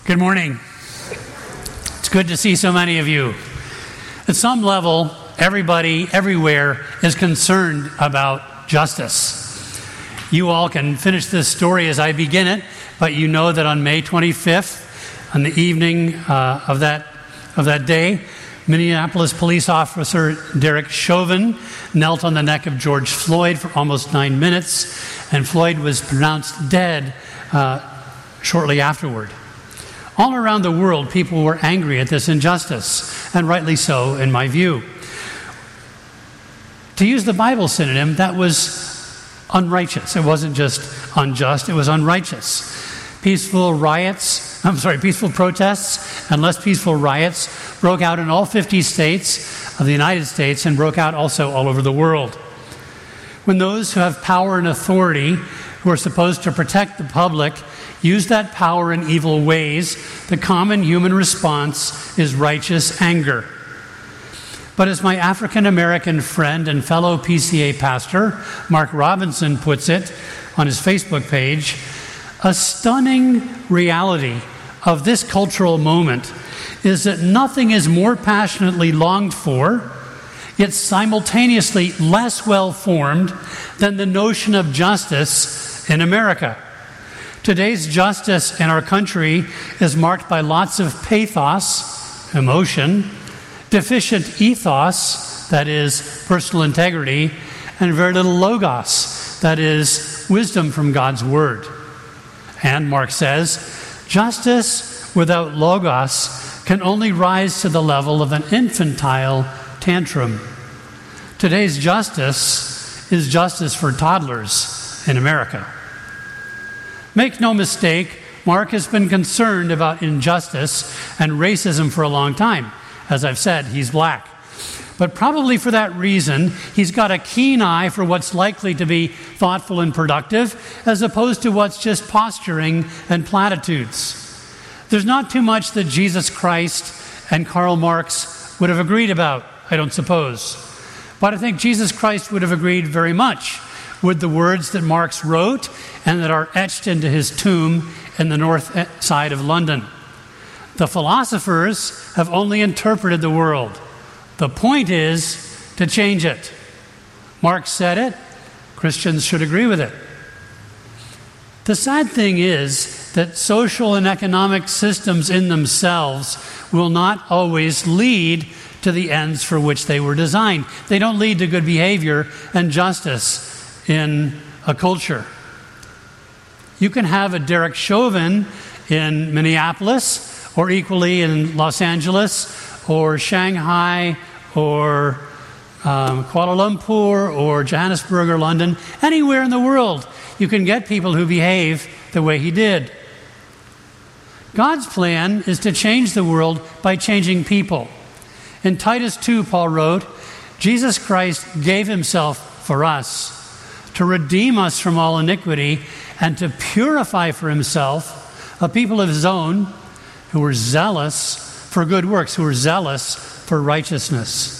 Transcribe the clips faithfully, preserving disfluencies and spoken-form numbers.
Good morning. It's good to see so many of you. At some level, everybody, everywhere is concerned about justice. You all can finish this story as I begin it, but you know that on May twenty-fifth, on the evening uh, of that of that day, Minneapolis police officer Derek Chauvin knelt on the neck of George Floyd for almost nine minutes, and Floyd was pronounced dead uh, shortly afterward. All around the world, people were angry at this injustice, and rightly so, in my view. To use the Bible synonym, that was unrighteous. It wasn't just unjust, it was unrighteous. Peaceful riots, I'm sorry, peaceful protests and less peaceful riots broke out in all fifty states of the United States and broke out also all over the world. When those who have power and authority, who are supposed to protect the public, use that power in evil ways, the common human response is righteous anger. But as my African-American friend and fellow P C A pastor, Mark Robinson, puts it on his Facebook page, a stunning reality of this cultural moment is that nothing is more passionately longed for, yet simultaneously less well-formed than the notion of justice in America. Today's justice in our country is marked by lots of pathos, emotion, deficient ethos, that is, personal integrity, and very little logos, that is, wisdom from God's Word. And, Mark says, justice without logos can only rise to the level of an infantile tantrum. Today's justice is justice for toddlers in America. Make no mistake, Mark has been concerned about injustice and racism for a long time. As I've said, he's black. But probably for that reason, he's got a keen eye for what's likely to be thoughtful and productive, as opposed to what's just posturing and platitudes. There's not too much that Jesus Christ and Karl Marx would have agreed about, I don't suppose. But I think Jesus Christ would have agreed very much with the words that Marx wrote and that are etched into his tomb in the north side of London. The philosophers have only interpreted the world. The point is to change it. Marx said it. Christians should agree with it. The sad thing is that social and economic systems in themselves will not always lead to the ends for which they were designed. They don't lead to good behavior and justice in a culture. You can have a Derek Chauvin in Minneapolis, or equally in Los Angeles, or Shanghai, or um, Kuala Lumpur, or Johannesburg, or London. Anywhere in the world, you can get people who behave the way he did. God's plan is to change the world by changing people. In Titus two, Paul wrote, Jesus Christ gave himself for us, to redeem us from all iniquity, and to purify for himself a people of his own who were zealous for good works, who were zealous for righteousness.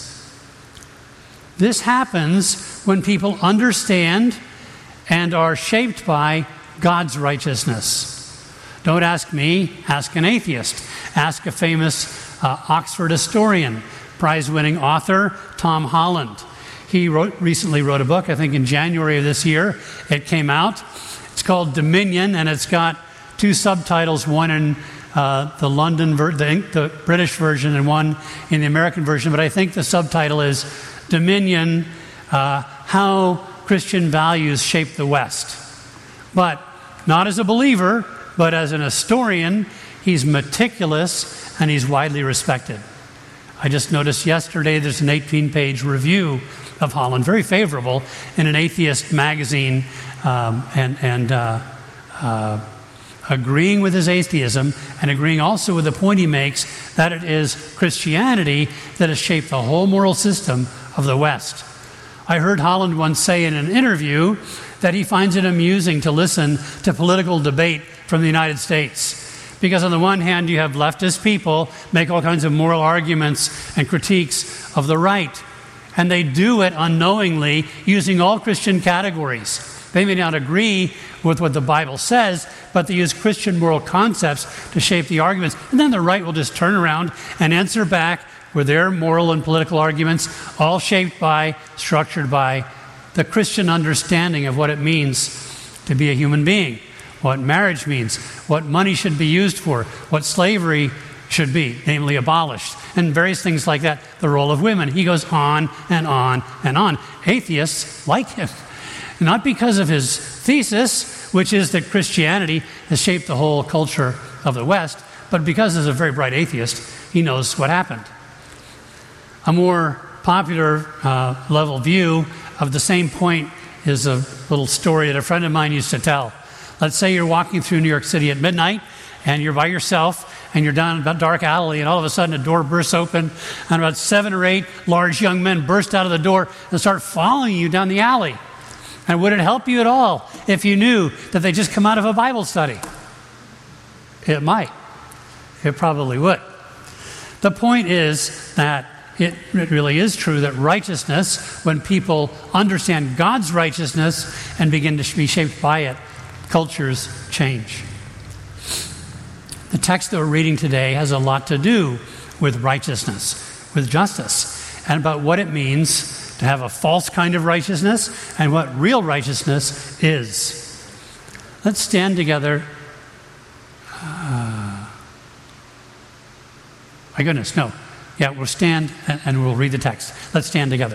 This happens when people understand and are shaped by God's righteousness. Don't ask me, ask an atheist. Ask a famous uh, Oxford historian, prize-winning author Tom Holland. He wrote, recently wrote a book, I think in January of this year. It came out. It's called Dominion, and it's got two subtitles, one in uh, the London, ver- the, the British version, and one in the American version. But I think the subtitle is Dominion, uh, How Christian Values Shape the West. But not as a believer, but as an historian, he's meticulous and he's widely respected. I just noticed yesterday there's an eighteen-page review of Holland, very favorable, in an atheist magazine, um, and, and uh, uh, agreeing with his atheism and agreeing also with the point he makes that it is Christianity that has shaped the whole moral system of the West. I heard Holland once say in an interview that he finds it amusing to listen to political debate from the United States. Because on the one hand, you have leftist people make all kinds of moral arguments and critiques of the right. And they do it unknowingly using all Christian categories. They may not agree with what the Bible says, but they use Christian moral concepts to shape the arguments. And then the right will just turn around and answer back with their moral and political arguments, all shaped by, structured by the Christian understanding of what it means to be a human being, what marriage means, what money should be used for, what slavery should be, namely abolished, and various things like that, the role of women. He goes on and on and on. Atheists like him, not because of his thesis, which is that Christianity has shaped the whole culture of the West, but because as a very bright atheist, he knows what happened. A more popular uh, level view of the same point is a little story that a friend of mine used to tell. Let's say you're walking through New York City at midnight, and you're by yourself, and you're down a dark alley, and all of a sudden a door bursts open, and about seven or eight large young men burst out of the door and start following you down the alley. And would it help you at all if you knew that they just come out of a Bible study? It might. It probably would. The point is that it, it really is true that righteousness, when people understand God's righteousness and begin to be shaped by it, cultures change. The text that we're reading today has a lot to do with righteousness, with justice, and about what it means to have a false kind of righteousness and what real righteousness is. Let's stand together. Uh, my goodness, no. Yeah, we'll stand and, and we'll read the text. Let's stand together.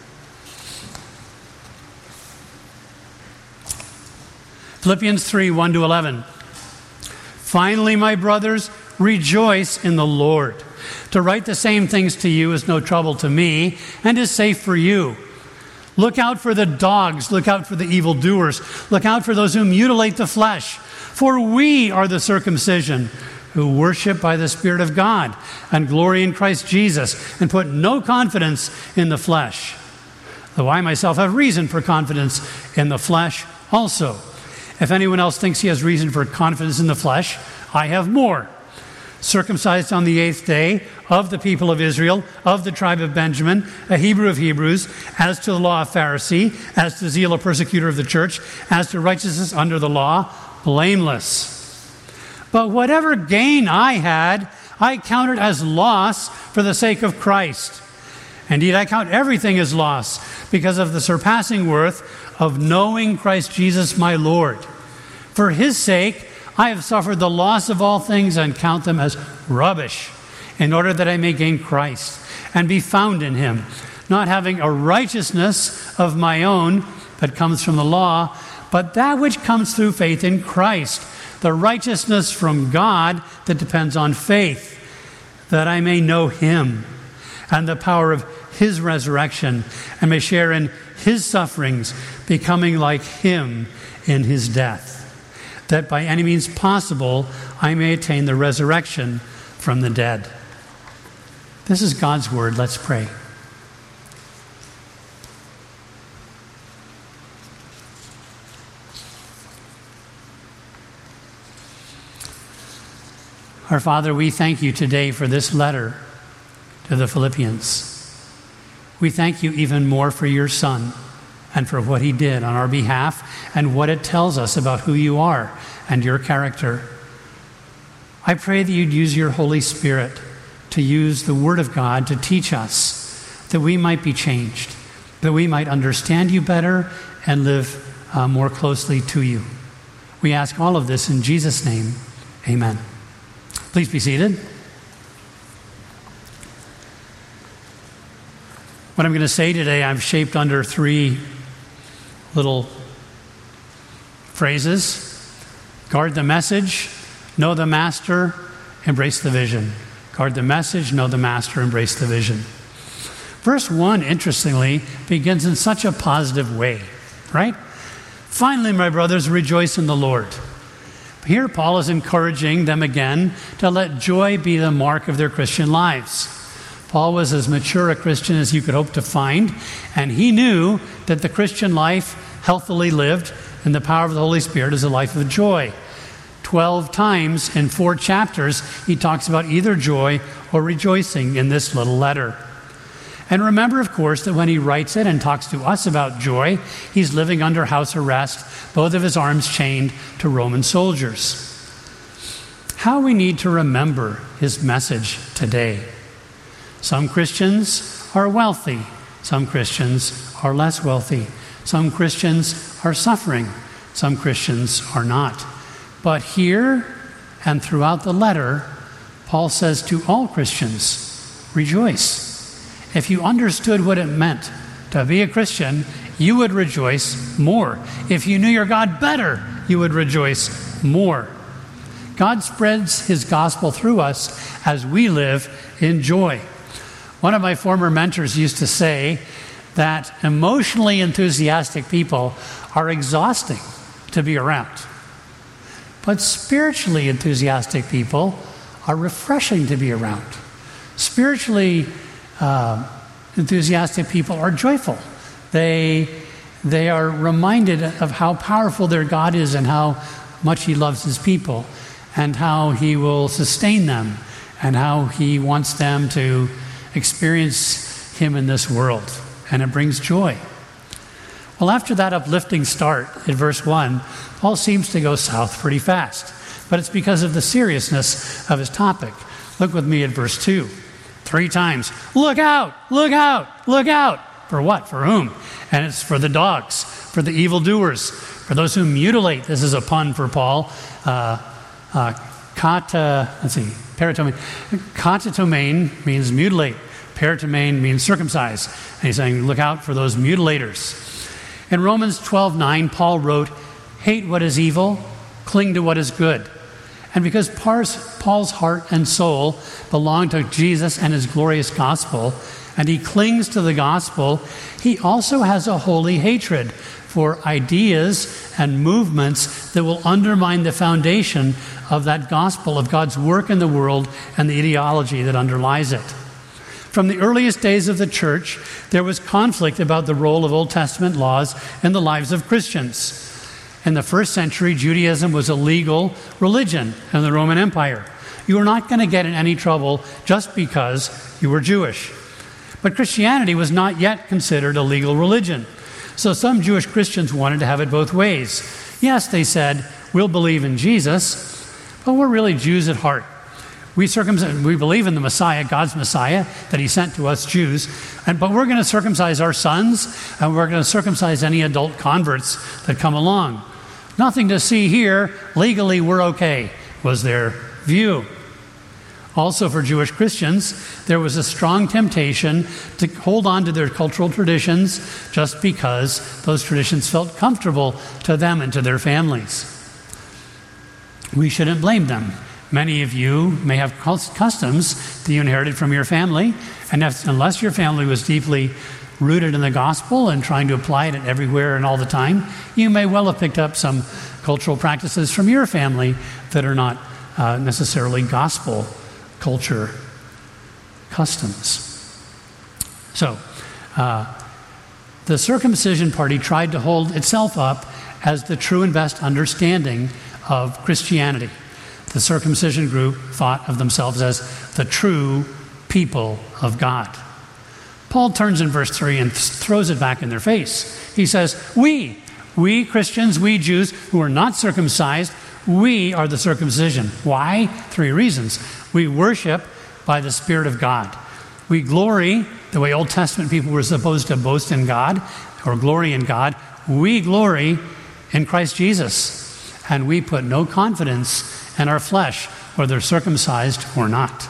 Philippians three, one to eleven. Finally, my brothers, rejoice in the Lord. To write the same things to you is no trouble to me and is safe for you. Look out for the dogs. Look out for the evildoers. Look out for those who mutilate the flesh. For we are the circumcision who worship by the Spirit of God and glory in Christ Jesus and put no confidence in the flesh. Though I myself have reason for confidence in the flesh also. If anyone else thinks he has reason for confidence in the flesh, I have more. Circumcised on the eighth day, of the people of Israel, of the tribe of Benjamin, a Hebrew of Hebrews, as to the law, a Pharisee, as to zeal, a persecutor of the church, as to righteousness under the law, blameless. But whatever gain I had, I counted as loss for the sake of Christ. Indeed, I count everything as loss because of the surpassing worth of knowing Christ Jesus my Lord. For his sake, I have suffered the loss of all things and count them as rubbish, in order that I may gain Christ and be found in him, not having a righteousness of my own that comes from the law, but that which comes through faith in Christ, the righteousness from God that depends on faith, that I may know him and the power of his resurrection and may share in his sufferings, becoming like him in his death, that by any means possible I may attain the resurrection from the dead. This is God's word. Let's pray. Our Father, we thank you today for this letter to the Philippians. We thank you even more for your Son and for what he did on our behalf and what it tells us about who you are and your character. I pray that you'd use your Holy Spirit to use the Word of God to teach us, that we might be changed, that we might understand you better and live uh, more closely to you. We ask all of this in Jesus' name. Amen. Please be seated. What I'm going to say today, I've shaped under three little phrases. Guard the message, know the master, embrace the vision. Guard the message, know the master, embrace the vision. Verse one, interestingly, begins in such a positive way, right? Finally, my brothers, rejoice in the Lord. Here, Paul is encouraging them again to let joy be the mark of their Christian lives. Paul was as mature a Christian as you could hope to find, and he knew that the Christian life, healthily lived in the power of the Holy Spirit, is a life of joy. Twelve times in four chapters, he talks about either joy or rejoicing in this little letter. And remember, of course, that when he writes it and talks to us about joy, he's living under house arrest, both of his arms chained to Roman soldiers. How we need to remember his message today. Some Christians are wealthy. Some Christians are less wealthy. Some Christians are suffering. Some Christians are not. But here and throughout the letter, Paul says to all Christians, rejoice. If you understood what it meant to be a Christian, you would rejoice more. If you knew your God better, you would rejoice more. God spreads his gospel through us as we live in joy. One of my former mentors used to say that emotionally enthusiastic people are exhausting to be around. But spiritually enthusiastic people are refreshing to be around. Spiritually uh, enthusiastic people are joyful. They, they are reminded of how powerful their God is and how much he loves his people and how he will sustain them and how he wants them to experience him in this world. And it brings joy. Well, after that uplifting start in verse one, Paul seems to go south pretty fast. But it's because of the seriousness of his topic. Look with me at verse two. Three times, look out, look out, look out. For what? For whom? And it's for the dogs, for the evildoers, for those who mutilate. This is a pun for Paul. Uh, uh, kata, let's see, peritomene. Katatomene means mutilate. Peritomene means circumcise. And he's saying, look out for those mutilators. In Romans twelve nine, Paul wrote, hate what is evil, cling to what is good. And because Paul's heart and soul belong to Jesus and his glorious gospel, and he clings to the gospel, he also has a holy hatred for ideas and movements that will undermine the foundation of that gospel, of God's work in the world and the ideology that underlies it. From the earliest days of the church, there was conflict about the role of Old Testament laws in the lives of Christians. In the first century, Judaism was a legal religion in the Roman Empire. You were not going to get in any trouble just because you were Jewish. But Christianity was not yet considered a legal religion. So some Jewish Christians wanted to have it both ways. Yes, they said, we'll believe in Jesus, but we're really Jews at heart. We circumcise, we believe in the Messiah, God's Messiah, that he sent to us Jews, and, but we're going to circumcise our sons, and we're going to circumcise any adult converts that come along. Nothing to see here. Legally, we're okay, was their view. Also, for Jewish Christians, there was a strong temptation to hold on to their cultural traditions just because those traditions felt comfortable to them and to their families. We shouldn't blame them. Many of you may have customs that you inherited from your family, and if, unless your family was deeply rooted in the gospel and trying to apply it everywhere and all the time, you may well have picked up some cultural practices from your family that are not uh, necessarily gospel culture customs. So, uh, the circumcision party tried to hold itself up as the true and best understanding of Christianity. The circumcision group thought of themselves as the true people of God. Paul turns in verse three and th- throws it back in their face. He says, we, we Christians, we Jews who are not circumcised, we are the circumcision. Why? Three reasons. We worship by the Spirit of God. We glory, the way Old Testament people were supposed to boast in God, or glory in God. We glory in Christ Jesus. And we put no confidence in our flesh, whether circumcised or not.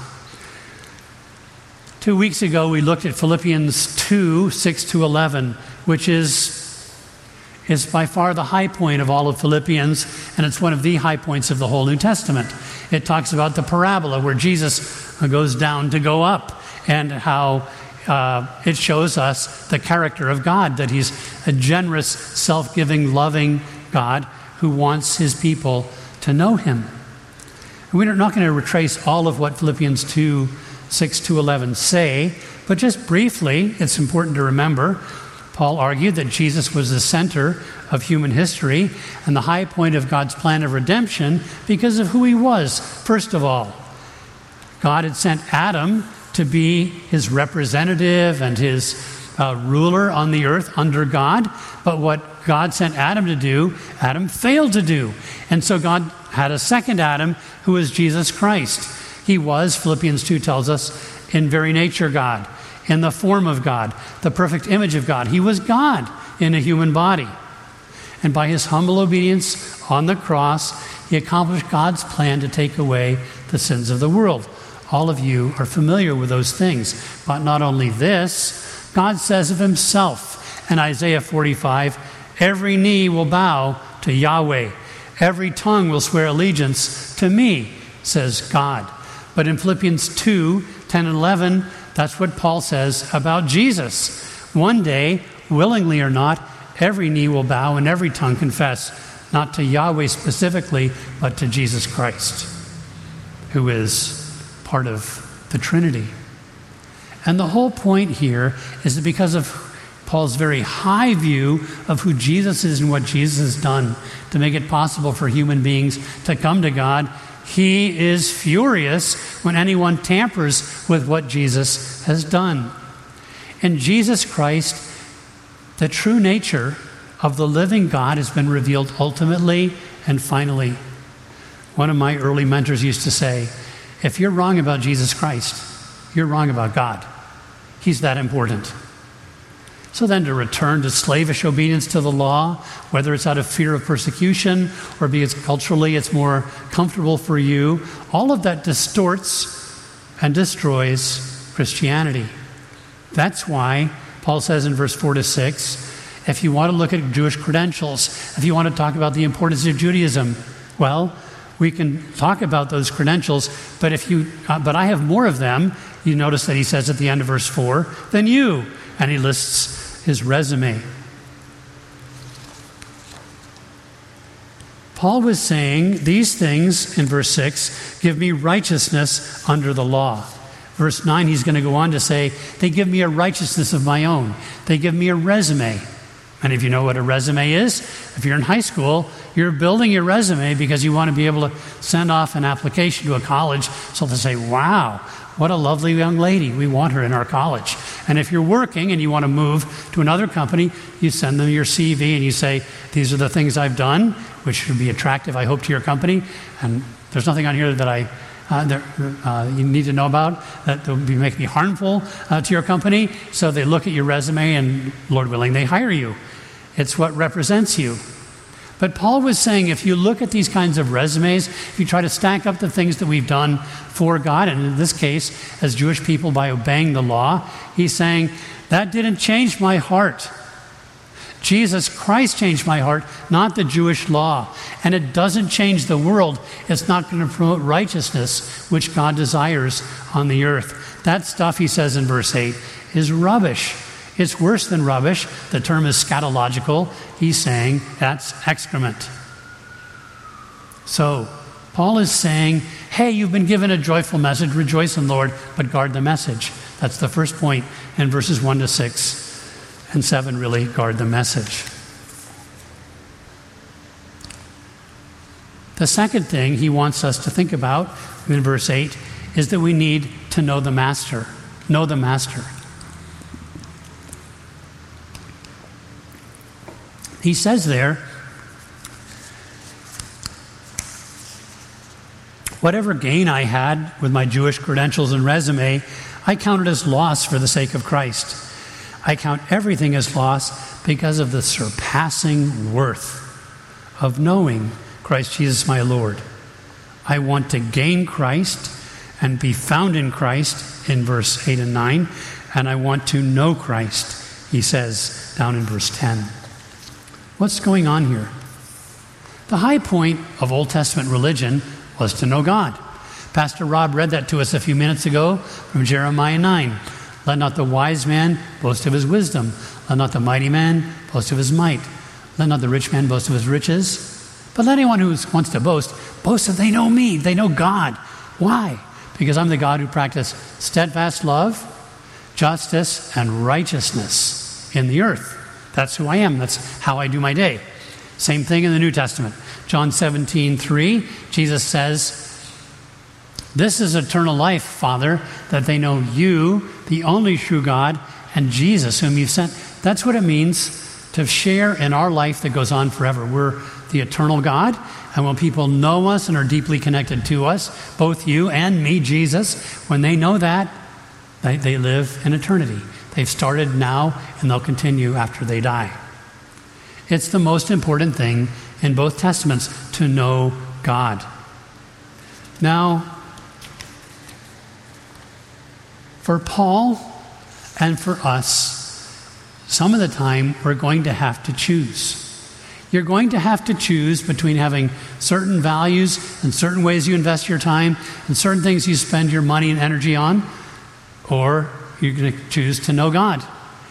Two weeks ago, we looked at Philippians two, six to eleven, which is, is by far the high point of all of Philippians, and it's one of the high points of the whole New Testament. It talks about the parabola where Jesus goes down to go up, and how uh, it shows us the character of God, that he's a generous, self-giving, loving God who wants his people to know him. And we're not going to retrace all of what Philippians two, six to eleven say, but just briefly, it's important to remember, Paul argued that Jesus was the center of human history and the high point of God's plan of redemption because of who he was. First of all, God had sent Adam to be his representative and his uh, ruler on the earth under God. But what God sent Adam to do, Adam failed to do. And so God had a second Adam who was Jesus Christ. He was, Philippians two tells us, in very nature God, in the form of God, the perfect image of God. He was God in a human body. And by his humble obedience on the cross, he accomplished God's plan to take away the sins of the world. All of you are familiar with those things. But not only this, God says of himself in Isaiah forty-five, every knee will bow to Yahweh. Every tongue will swear allegiance to me, says God. But in Philippians two, ten and eleven, that's what Paul says about Jesus. One day, willingly or not, every knee will bow and every tongue confess, not to Yahweh specifically, but to Jesus Christ, who is part of the Trinity. And the whole point here is that because of Paul's very high view of who Jesus is and what Jesus has done to make it possible for human beings to come to God, he is furious when anyone tampers with what Jesus has done. In Jesus Christ, the true nature of the living God has been revealed ultimately and finally. One of my early mentors used to say, if you're wrong about Jesus Christ, you're wrong about God. He's that important. So then to return to slavish obedience to the law, whether it's out of fear of persecution or because culturally it's more comfortable for you, all of that distorts and destroys Christianity. That's why Paul says in verse four to six, if you want to look at Jewish credentials, if you want to talk about the importance of Judaism, well, we can talk about those credentials, but if you, uh, but I have more of them. You notice that he says at the end of verse four, than you, and he lists his resume. Paul was saying these things in verse six give me righteousness under the law. Verse nine, he's going to go on to say, they give me a righteousness of my own. They give me a resume. And if you know what a resume is, if you're in high school, you're building your resume because you want to be able to send off an application to a college so they say, wow, what a lovely young lady. We want her in our college. And if you're working and you want to move to another company, you send them your C V and you say, these are the things I've done, which should be attractive, I hope, to your company. And there's nothing on here that I Uh, that uh, you need to know about that will be make me harmful uh, to your company. So they look at your resume and, Lord willing, they hire you. It's what represents you. But Paul was saying if you look at these kinds of resumes, if you try to stack up the things that we've done for God, and in this case, as Jewish people by obeying the law, he's saying, that didn't change my heart. Jesus Christ changed my heart, not the Jewish law. And it doesn't change the world. It's not going to promote righteousness, which God desires on the earth. That stuff, he says in verse eight, is rubbish. It's worse than rubbish. The term is scatological. He's saying that's excrement. So, Paul is saying, hey, you've been given a joyful message. Rejoice in the Lord, but guard the message. That's the first point in verses one to six. And seven, really guard the message. The second thing he wants us to think about in verse eight is that we need to know the master. Know the master. He says there, whatever gain I had with my Jewish credentials and resume, I counted as loss for the sake of Christ. I count everything as loss because of the surpassing worth of knowing Christ Jesus my Lord. I want to gain Christ and be found in Christ in verse eight and nine, and I want to know Christ, he says down in verse ten. What's going on here? The high point of Old Testament religion was to know God. Pastor Rob read that to us a few minutes ago from Jeremiah nine. Let not the wise man boast of his wisdom. Let not the mighty man boast of his might. Let not the rich man boast of his riches. But let anyone who wants to boast, boast that they know me, they know God. Why? Because I'm the God who practices steadfast love, justice, and righteousness in the earth. That's who I am. That's how I do my day. Same thing in the New Testament. John seventeen three, Jesus says, This is eternal life, Father, that they know you, the only true God, and Jesus, whom you've sent. That's what it means to share in our life that goes on forever. We're the eternal God, and when people know us and are deeply connected to us, both you and me, Jesus, when they know that, they, they live in eternity. They've started now, and they'll continue after they die. It's the most important thing in both Testaments, to know God. Now, for Paul and for us, some of the time we're going to have to choose. You're going to have to choose between having certain values and certain ways you invest your time and certain things you spend your money and energy on, or you're going to choose to know God.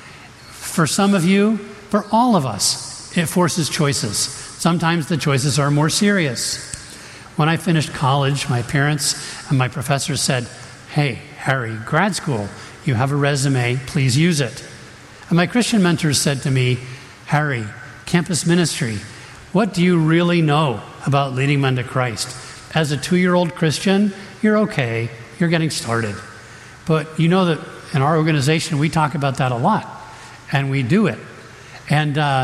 For some of you, for all of us, it forces choices. Sometimes the choices are more serious. When I finished college, my parents and my professors said, "Hey, Harry, grad school, you have a resume, please use it." And my Christian mentors said to me, "Harry, campus ministry, what do you really know about leading men to Christ? As a two-year-old Christian, you're okay, you're getting started. But you know that in our organization, we talk about that a lot, and we do it. And uh,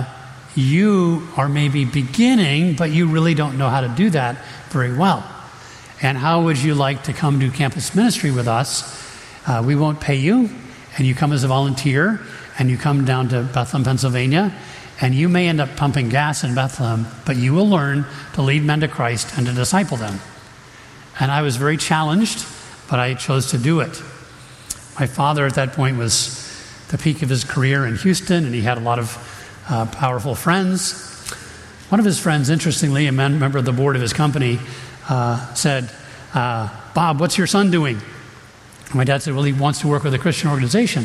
you are maybe beginning, but you really don't know how to do that very well. And how would you like to come do campus ministry with us? Uh, we won't pay you, and you come as a volunteer, and you come down to Bethlehem, Pennsylvania, and you may end up pumping gas in Bethlehem, but you will learn to lead men to Christ and to disciple them." And I was very challenged, but I chose to do it. My father at that point was the peak of his career in Houston, and he had a lot of uh, powerful friends. One of his friends, interestingly, a member of the board of his company, uh, said, uh, "Bob, what's your son doing?" And my dad said, "Well, he wants to work with a Christian organization."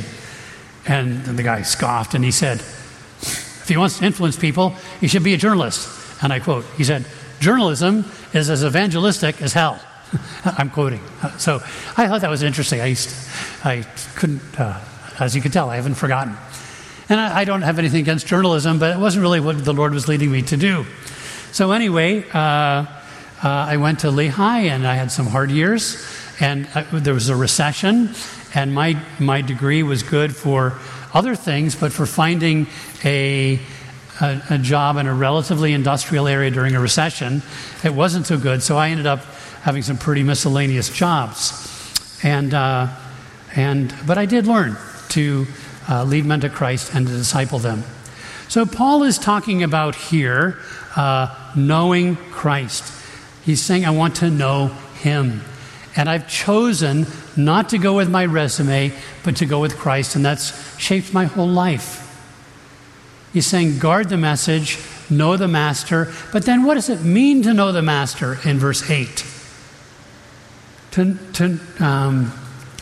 And the guy scoffed, and he said, "If he wants to influence people, he should be a journalist." And I quote, he said, "Journalism is as evangelistic as hell." I'm quoting. So I thought that was interesting. I used to, I couldn't, uh, as you can tell, I haven't forgotten. And I, I don't have anything against journalism, but it wasn't really what the Lord was leading me to do. So anyway, uh, uh, I went to Lehigh, and I had some hard years, and I, there was a recession, and my my degree was good for other things, but for finding a, a a job in a relatively industrial area during a recession, it wasn't so good. So I ended up having some pretty miscellaneous jobs, and uh, and but I did learn to uh, lead men to Christ and to disciple them. So Paul is talking about here uh, knowing Christ. He's saying, I want to know Him. And I've chosen not to go with my resume, but to go with Christ, and that's shaped my whole life. He's saying, guard the message, know the Master, but then what does it mean to know the Master in verse eight? To, to um,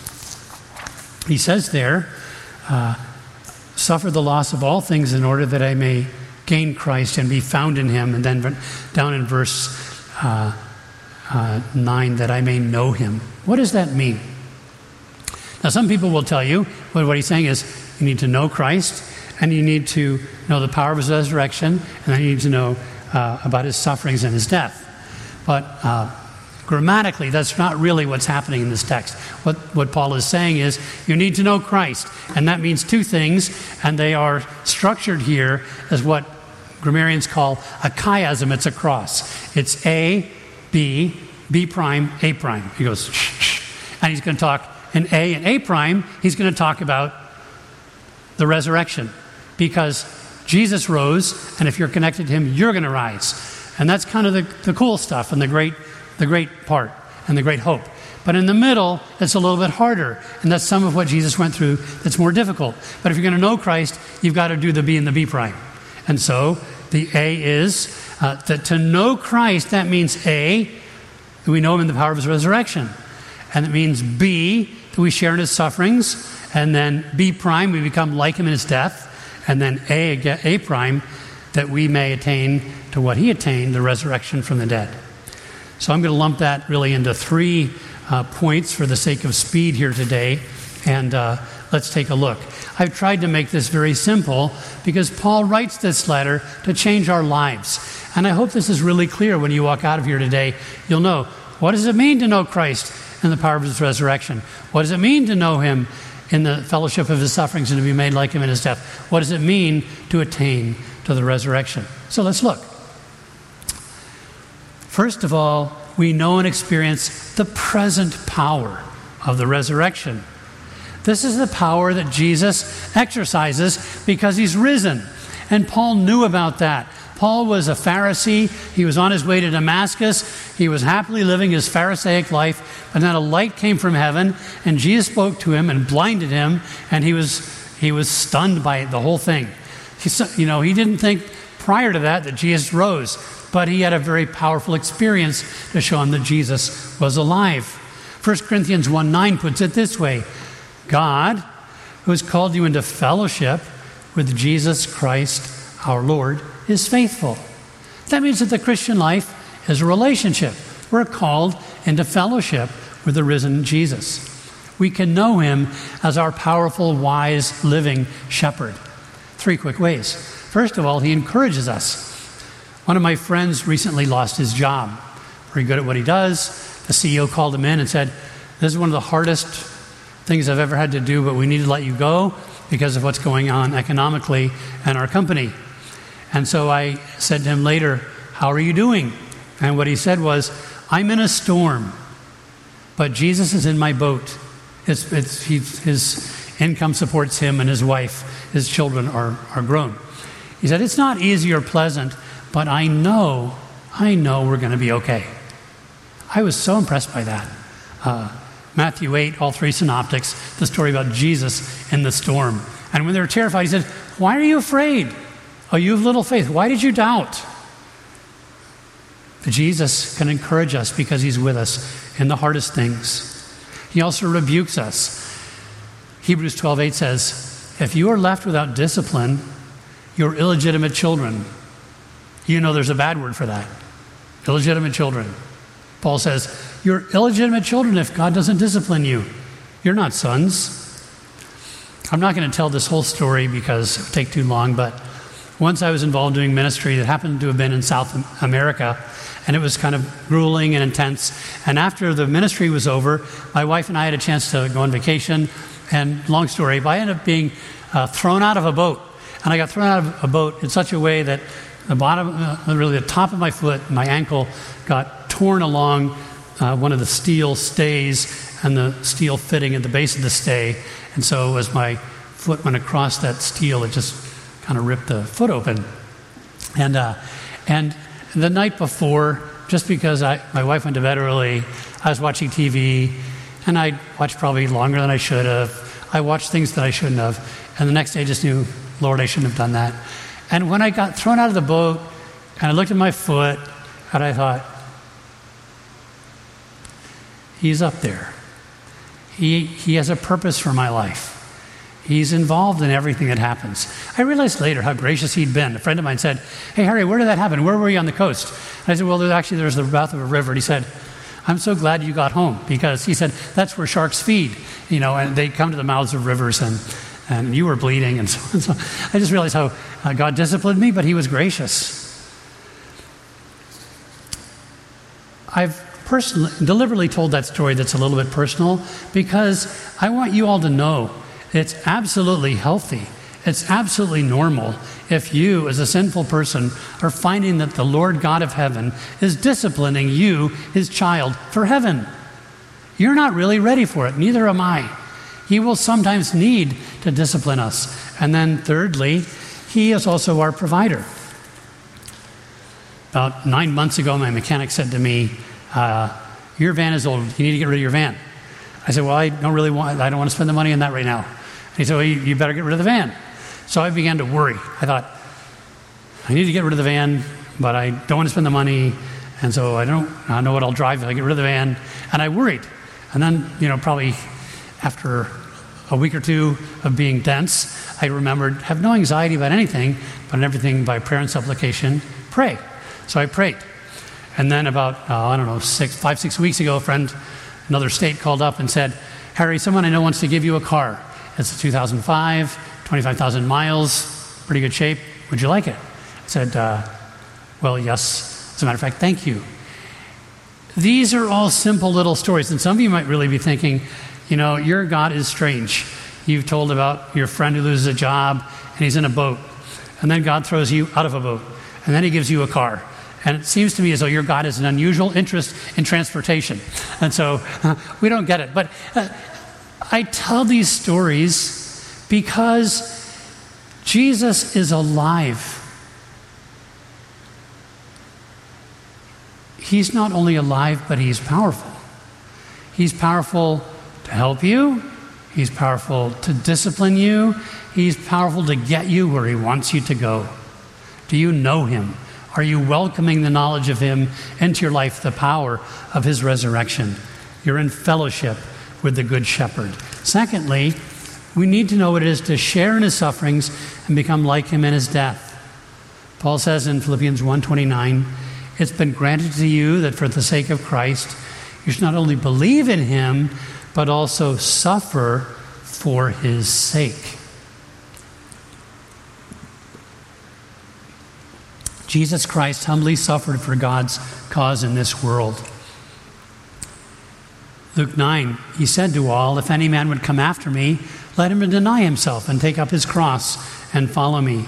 he says there, uh, suffer the loss of all things in order that I may gain Christ and be found in Him, and then down in verse uh, Uh, nine, that I may know Him. What does that mean? Now, some people will tell you, but what he's saying is you need to know Christ, and you need to know the power of His resurrection, and then you need to know uh, about His sufferings and His death. But uh, grammatically, that's not really what's happening in this text. What, what Paul is saying is you need to know Christ, and that means two things, and they are structured here as what grammarians call a chiasm. It's a cross. It's A, B, B prime, A prime. He goes, shh, shh. And he's going to talk in A and A prime, he's going to talk about the resurrection. Because Jesus rose, and if you're connected to Him, you're going to rise. And that's kind of the, the cool stuff and the great, the great part and the great hope. But in the middle, it's a little bit harder. And that's some of what Jesus went through that's more difficult. But if you're going to know Christ, you've got to do the B and the B prime. And so the A is uh, that to know Christ, that means A, that we know Him in the power of His resurrection. And it means B, that we share in His sufferings. And then B prime, we become like Him in His death. And then A, A prime, that we may attain to what He attained, the resurrection from the dead. So I'm going to lump that really into three uh, points for the sake of speed here today. And uh, let's take a look. I've tried to make this very simple because Paul writes this letter to change our lives. And I hope this is really clear when you walk out of here today. You'll know, what does it mean to know Christ? and the power of his resurrection. What does it mean to know him in the fellowship of his sufferings and to be made like him in his death? What does it mean to attain to the resurrection? So let's look. First of all, we know and experience the present power of the resurrection. This is the power that Jesus exercises because he's risen. And Paul knew about that. Paul was a Pharisee. He was on his way to Damascus. He was happily living his Pharisaic life. And then a light came from heaven, and Jesus spoke to him and blinded him, and he was he was stunned by the whole thing. He, you know, he didn't think prior to that that Jesus rose, but he had a very powerful experience to show him that Jesus was alive. First Corinthians one nine puts it this way: God, who has called you into fellowship with Jesus Christ our Lord, is faithful. That means that the Christian life is a relationship. We're called into fellowship with the risen Jesus. We can know him as our powerful, wise, living shepherd. Three quick ways. First of all, he encourages us. One of my friends recently lost his job. Very good at what he does. The C E O called him in and said, "This is one of the hardest things I've ever had to do, but we need to let you go because of what's going on economically in our company." And so I said to him later, "How are you doing?" And what he said was, "I'm in a storm, but Jesus is in my boat." It's, it's, he, his income supports him and his wife. His children are, are grown. He said, "It's not easy or pleasant, but I know, I know we're going to be okay." I was so impressed by that. Uh, Matthew eight, all three synoptics, the story about Jesus in the storm. And when they were terrified, he said, "Why are you afraid? Oh, you have little faith. Why did you doubt?" But Jesus can encourage us because he's with us in the hardest things. He also rebukes us. Hebrews twelve eight says, "If you are left without discipline, you're illegitimate children." You know there's a bad word for that. Illegitimate children. Paul says, you're illegitimate children if God doesn't discipline you. You're not sons. I'm not going to tell this whole story because it would take too long, but once I was involved doing ministry that happened to have been in South America, and it was kind of grueling and intense. And after the ministry was over, my wife and I had a chance to go on vacation. And long story, but I ended up being uh, thrown out of a boat. And I got thrown out of a boat in such a way that the bottom, uh, really the top of my foot, my ankle, got torn along uh, one of the steel stays and the steel fitting at the base of the stay. And so as my foot went across that steel, it just kind of ripped the foot open. And uh, and the night before, just because I, my wife went to bed early, I was watching T V, and I watched probably longer than I should have. I watched things that I shouldn't have. And the next day I just knew, Lord, I shouldn't have done that. And when I got thrown out of the boat, and I looked at my foot, and I thought, he's up there. He, he has a purpose for my life. He's involved in everything that happens. I realized later how gracious he'd been. A friend of mine said, "Hey, Harry, where did that happen? Where were you on the coast?" And I said, "Well, there's actually, there's the mouth of a river." And he said, "I'm so glad you got home," because he said, that's where sharks feed, you know, and they come to the mouths of rivers, and, and you were bleeding. And so, and so I just realized how uh, God disciplined me, but he was gracious. I've personally, deliberately told that story that's a little bit personal because I want you all to know it's absolutely healthy. It's absolutely normal if you, as a sinful person, are finding that the Lord God of heaven is disciplining you, his child, for heaven. You're not really ready for it. Neither am I. He will sometimes need to discipline us. And then thirdly, he is also our provider. About nine months ago, my mechanic said to me, uh, your van is old. You need to get rid of your van. I said, well, I don't really want, I don't want to spend the money on that right now. And he said, well, you, you better get rid of the van. So I began to worry. I thought, I need to get rid of the van, but I don't want to spend the money. And so I don't I know what I'll drive if I get rid of the van. And I worried. And then, you know, probably after a week or two of being dense, I remembered, have no anxiety about anything, but in everything by prayer and supplication, pray. So I prayed. And then about, uh, I don't know, six, five, six weeks ago, a friend, another state called up and said, Harry, someone I know wants to give you a car. It's a two thousand five, twenty-five thousand miles, pretty good shape. Would you like it? I said, uh, well, yes. As a matter of fact, thank you. these are all simple little stories. And some of you might really be thinking, you know, your God is strange. You've told about your friend who loses a job and he's in a boat. And then God throws you out of a boat. And then he gives you a car. And it seems to me as though your God has an unusual interest in transportation. And so uh, we don't get it. But uh, I tell these stories because Jesus is alive. He's not only alive, but he's powerful. He's powerful to help you. He's powerful to discipline you. He's powerful to get you where he wants you to go. Do you know him? Are you welcoming the knowledge of him into your life, the power of his resurrection? You're in fellowship with the Good Shepherd. Secondly, we need to know what it is to share in his sufferings and become like him in his death. Paul says in Philippians one twenty-nine, it's been granted to you that for the sake of Christ, you should not only believe in him, but also suffer for his sake. Jesus Christ humbly suffered for God's cause in this world. Luke nine, he said to all, if any man would come after me, let him deny himself and take up his cross and follow me.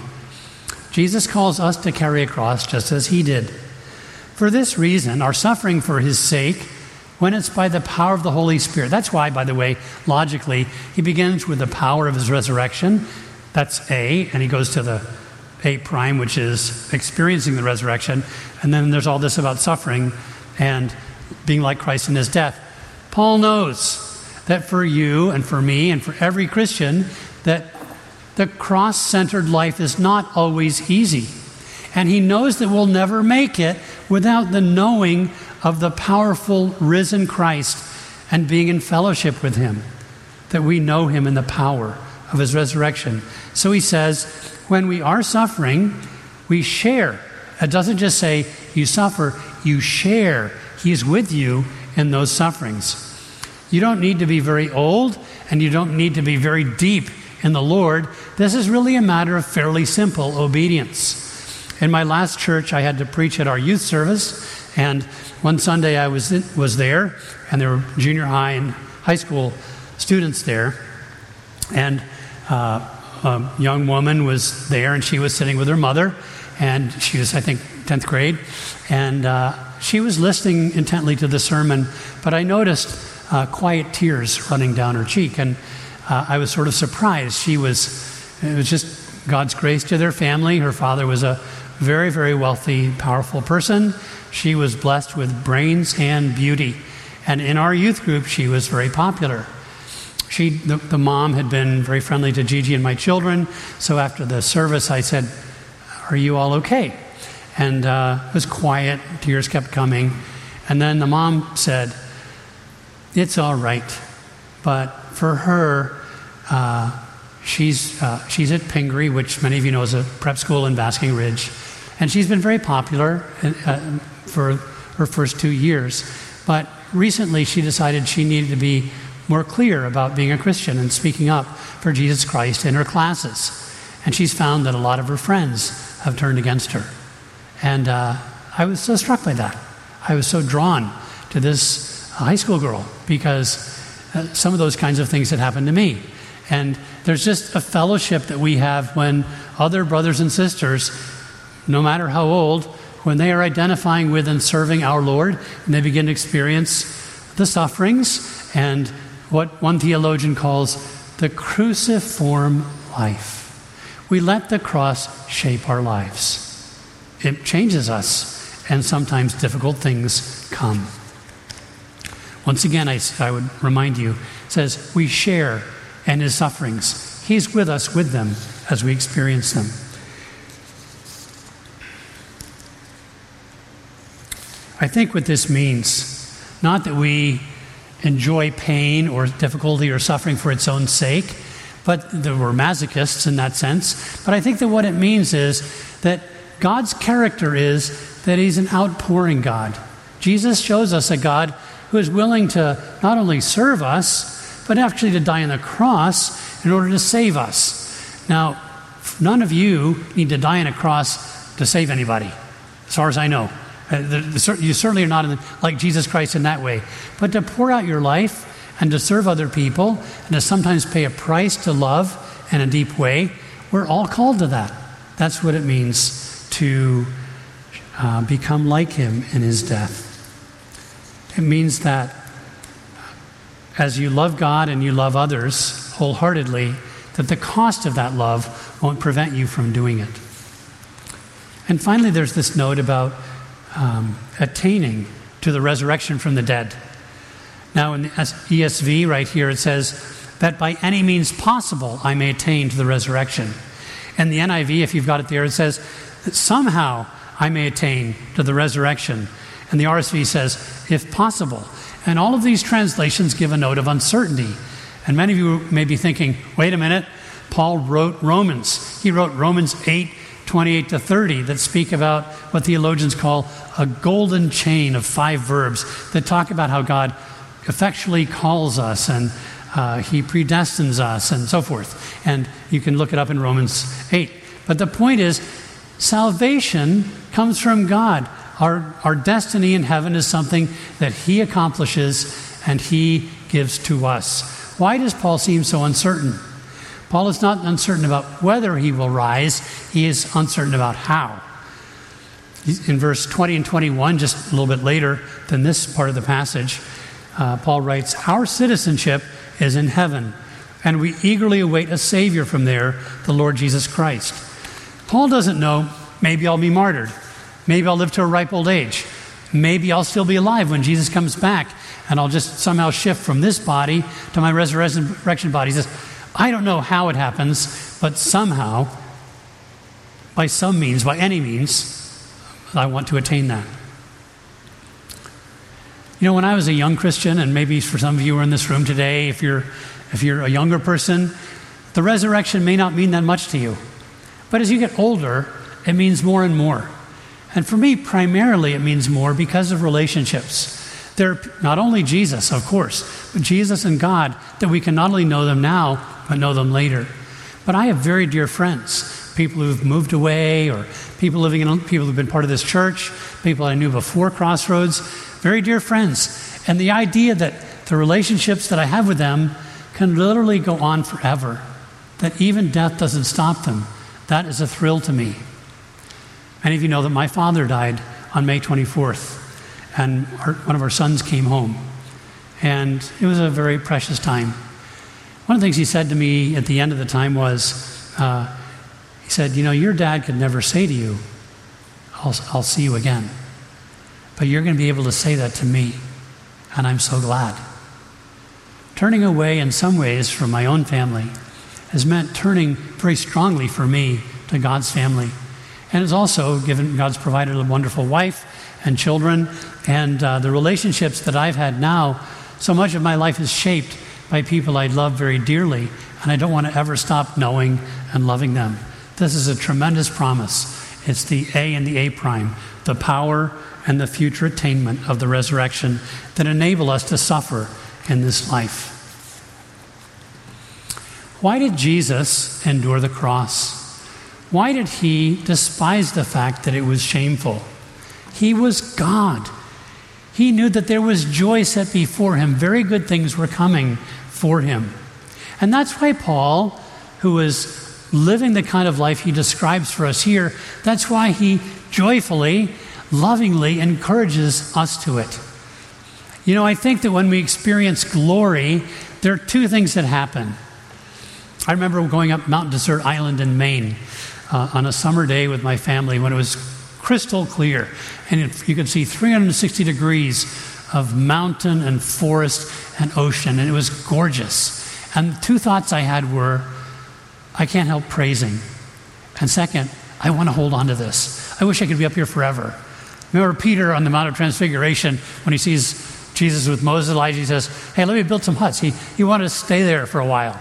Jesus calls us to carry a cross just as he did. For this reason, our suffering for his sake, when it's by the power of the Holy Spirit. That's why, by the way, logically, he begins with the power of his resurrection. That's A, and he goes to the A prime, which is experiencing the resurrection. And then there's all this about suffering and being like Christ in his death. Paul knows that for you and for me and for every Christian, that the cross-centered life is not always easy. And he knows that we'll never make it without the knowing of the powerful risen Christ and being in fellowship with him, that we know him in the power of his resurrection. So he says, when we are suffering, we share. It doesn't just say you suffer, you share. He's with you in those sufferings. You don't need to be very old, and you don't need to be very deep in the Lord. This is really a matter of fairly simple obedience. In my last church, I had to preach at our youth service, and one Sunday I was in, was there, and there were junior high and high school students there, and uh, a young woman was there, and she was sitting with her mother, and she was, I think, tenth grade, and uh, she was listening intently to the sermon, but I noticed uh, quiet tears running down her cheek, and uh, I was sort of surprised. She was, it was just God's grace to their family. Her father was a very, very wealthy, powerful person. She was blessed with brains and beauty. And in our youth group, she was very popular. She, the, the mom had been very friendly to Gigi and my children. So after the service, I said, are you all okay? And uh, it was quiet. Tears kept coming. And then the mom said, it's all right. But for her, uh, she's uh, she's at Pingree, which many of you know is a prep school in Basking Ridge. And she's been very popular uh, for her first two years. But recently she decided she needed to be more clear about being a Christian and speaking up for Jesus Christ in her classes. And she's found that a lot of her friends have turned against her. And uh, I was so struck by that. I was so drawn to this high school girl because uh, some of those kinds of things had happened to me. And there's just a fellowship that we have when other brothers and sisters, no matter how old, when they are identifying with and serving our Lord, and they begin to experience the sufferings and what one theologian calls the cruciform life. We let the cross shape our lives. It changes us, and sometimes difficult things come. Once again, I, I would remind you, it says we share in his sufferings. He's with us with them as we experience them. I think what this means, not that we enjoy pain or difficulty or suffering for its own sake, but that we're masochists in that sense. But I think that what it means is that God's character is that he's an outpouring God. Jesus shows us a God who is willing to not only serve us, but actually to die on the cross in order to save us. Now, none of you need to die on a cross to save anybody, as far as I know. Uh, the, the, you certainly are not in the, like Jesus Christ in that way. But to pour out your life and to serve other people and to sometimes pay a price to love in a deep way, we're all called to that. That's what it means to uh, become like him in his death. It means that as you love God and you love others wholeheartedly, that the cost of that love won't prevent you from doing it. And finally, there's this note about um, attaining to the resurrection from the dead. Now, in the E S V right here, it says that by any means possible, I may attain to the resurrection. And the N I V, if you've got it there, it says that somehow I may attain to the resurrection. And the R S V says, if possible. And all of these translations give a note of uncertainty. And many of you may be thinking, wait a minute, Paul wrote Romans. He wrote Romans eight, twenty-eight to thirty that speak about what theologians call a golden chain of five verbs that talk about how God effectually calls us and uh, he predestines us and so forth. And you can look it up in Romans eight. But the point is, salvation comes from God. Our, our destiny in heaven is something that he accomplishes and he gives to us. Why does Paul seem so uncertain? Paul is not uncertain about whether he will rise. He is uncertain about how. In verse twenty and twenty-one, just a little bit later than this part of the passage, uh, Paul writes, our citizenship is in heaven, and we eagerly await a Savior from there, the Lord Jesus Christ. Paul doesn't know, maybe I'll be martyred. Maybe I'll live to a ripe old age. Maybe I'll still be alive when Jesus comes back, and I'll just somehow shift from this body to my resurrection body. He says, I don't know how it happens, but somehow, by some means, by any means, I want to attain that. You know, when I was a young Christian, and maybe for some of you who are in this room today, if you're if you're a younger person, the resurrection may not mean that much to you. But as you get older, it means more and more. And for me, primarily, it means more because of relationships. They're not only Jesus, of course, but Jesus and God, that we can not only know them now, but know them later. But I have very dear friends, people who've moved away, or people living in, people who've been part of this church, people I knew before Crossroads, very dear friends. And the idea that the relationships that I have with them can literally go on forever, that even death doesn't stop them, that is a thrill to me. Many of you know that my father died on May twenty-fourth, and our, one of our sons came home. And it was a very precious time. One of the things he said to me at the end of the time was, uh, he said, you know, your dad could never say to you, I'll, I'll see you again. But you're going to be able to say that to me, and I'm so glad. Turning away in some ways from my own family has meant turning very strongly for me to God's family. And it's also given, God's provided a wonderful wife and children, and uh, the relationships that I've had now, so much of my life is shaped by people I love very dearly, and I don't want to ever stop knowing and loving them. This is a tremendous promise. It's the A and the A prime, the power and the future attainment of the resurrection that enable us to suffer in this life. Why did Jesus endure the cross? Why did he despise the fact that it was shameful? He was God. He knew that there was joy set before him. Very good things were coming for him. And that's why Paul, who is living the kind of life he describes for us here, that's why he joyfully, lovingly encourages us to it. You know, I think that when we experience glory, there are two things that happen. I remember going up Mount Desert Island in Maine uh, on a summer day with my family when it was crystal clear. And it, you could see three hundred sixty degrees of mountain and forest and ocean. And it was gorgeous. And two thoughts I had were, I can't help praising. And second, I want to hold on to this. I wish I could be up here forever. Remember Peter on the Mount of Transfiguration, when he sees Jesus with Moses and Elijah, he says, hey, let me build some huts. He, he wanted to stay there for a while.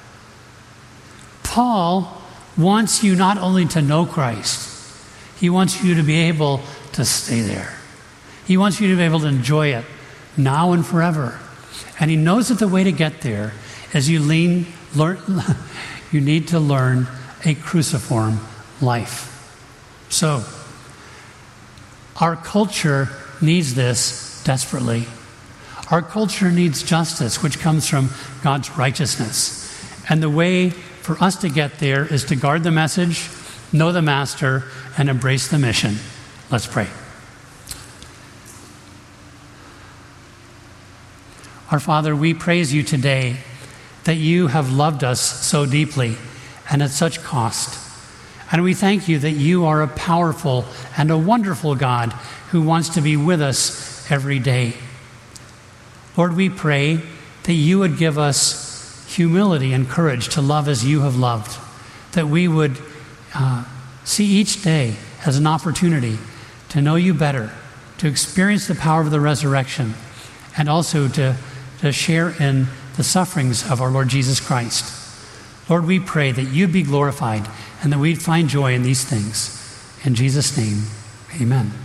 Paul wants you not only to know Christ, he wants you to be able to stay there. He wants you to be able to enjoy it now and forever. And he knows that the way to get there is you lean, learn, you need to learn a cruciform life. So, Our culture needs this desperately. Our culture needs justice, which comes from God's righteousness. And the way for us to get there is to guard the message, know the master, and embrace the mission. Let's pray. Our Father, we praise you today that you have loved us so deeply and at such cost. And we thank you that you are a powerful and a wonderful God who wants to be with us every day. Lord, we pray that you would give us humility and courage to love as you have loved, that we would uh, see each day as an opportunity to know you better, to experience the power of the resurrection, and also to, to share in the sufferings of our Lord Jesus Christ. Lord, we pray that you'd be glorified and that we'd find joy in these things. In Jesus' name, amen.